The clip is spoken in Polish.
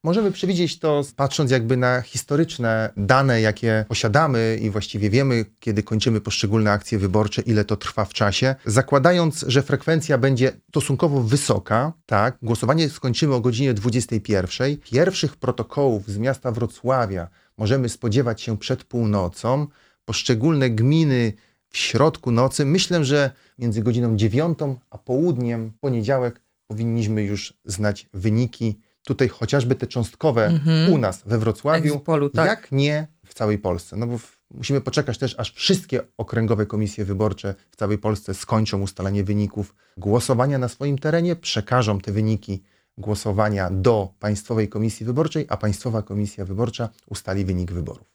Możemy przewidzieć to patrząc jakby na historyczne dane, jakie posiadamy i właściwie wiemy, kiedy kończymy poszczególne akcje wyborcze, ile to trwa w czasie. Zakładając, że frekwencja będzie stosunkowo wysoka, tak, głosowanie skończymy o godzinie 21. Pierwszych protokołów z miasta Wrocławia możemy spodziewać się przed północą. Poszczególne gminy w środku nocy. Myślę, że między godziną 9 a południem w poniedziałek powinniśmy już znać wyniki. Tutaj chociażby te cząstkowe u nas we Wrocławiu, Exit-polu, tak. jak nie w całej Polsce. No bo musimy poczekać też, aż wszystkie okręgowe komisje wyborcze w całej Polsce skończą ustalanie wyników głosowania na swoim terenie, przekażą te wyniki głosowania do Państwowej Komisji Wyborczej, a Państwowa Komisja Wyborcza ustali wynik wyborów.